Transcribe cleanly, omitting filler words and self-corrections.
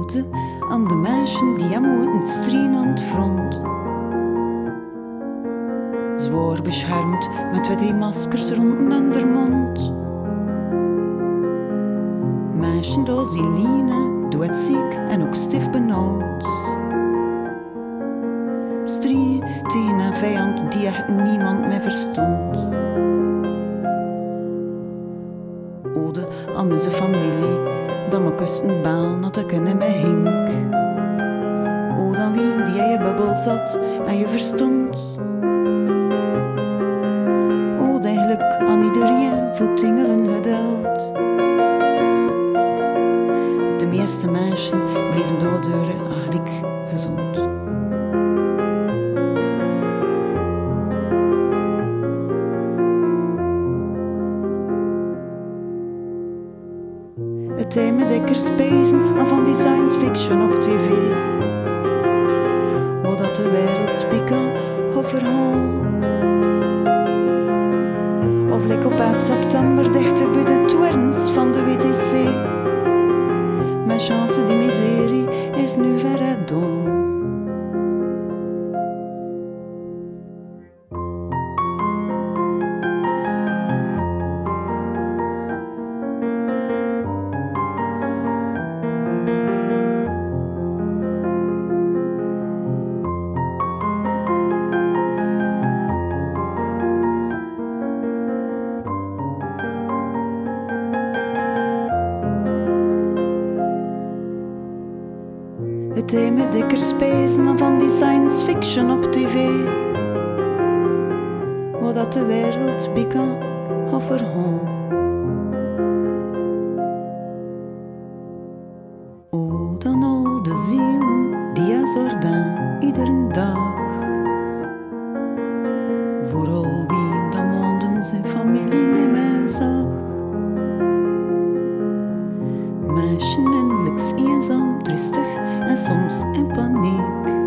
ode aan de mensen die hem moeten strijden aan het front. Zwaar beschermd met 2-3 maskers rond hun mond. Mensen die zien lijnen, doodziek en ook stif benauwd. Strijd tegen een vijand die echt niemand meer verstond. Ode aan onze familie, dat me kusten baan dat ik in me hink. Ode aan wie die in je bubbel zat en je verstond. Ode eigenlijk aan iedereen voor tingelen geduld. De meeste mensen bleven daardoor eigenlijk gezond. Het heeft me dikker spijzen aan van die science fiction op tv. Hoe dat de wereld pieken of verhaal. Of like op 11 september dichter bij de toerns van de WTC. Mijn chance die miserie is nu verre dom. Het heeft me dikker spijzen dan van die science fiction op tv. Hoe dat de wereld bieken of verhoon. O, dan al de zielen die je zorgen iedere dag. Vooral wie dan maanden zijn familie niet meer zag. Mensen endelijks eenzaam, tristig en soms in paniek.